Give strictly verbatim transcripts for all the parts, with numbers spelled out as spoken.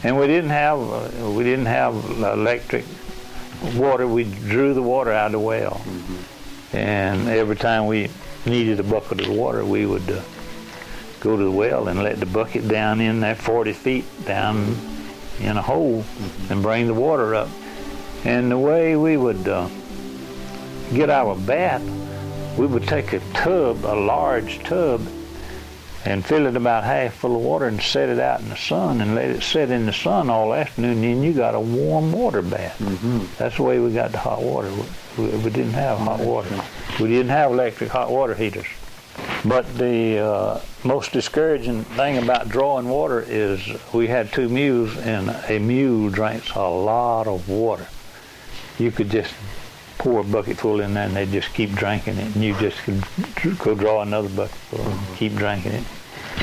And we didn't have uh, we didn't have electric water. We drew the water out of the well, mm-hmm. and every time we needed a bucket of water, we would uh, go to the well and let the bucket down in there forty feet down in a hole, mm-hmm. and bring the water up. And the way we would uh, get our bath, we would take a tub, a large tub, and fill it about half full of water and set it out in the sun and let it sit in the sun all afternoon, and then you got a warm water bath. Mm-hmm. That's the way we got the hot water. We, we didn't have hot water. We didn't have electric hot water heaters. But the uh, most discouraging thing about drawing water is we had two mules, and a mule drinks a lot of water. You could just pour a bucket full in there and they just keep drinking it, and you just could go draw another bucket full and mm-hmm. keep drinking it.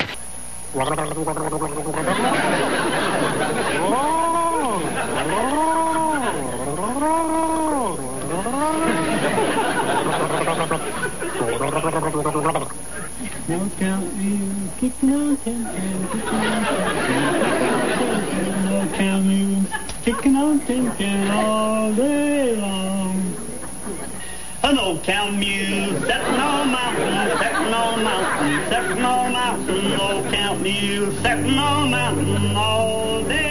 No count you, kicking on ten ten, no count you, kicking on ten ten all day long. An old town mule, setting on mountain, setting on mountain, setting on mountain, old town mule, setting on mountain all day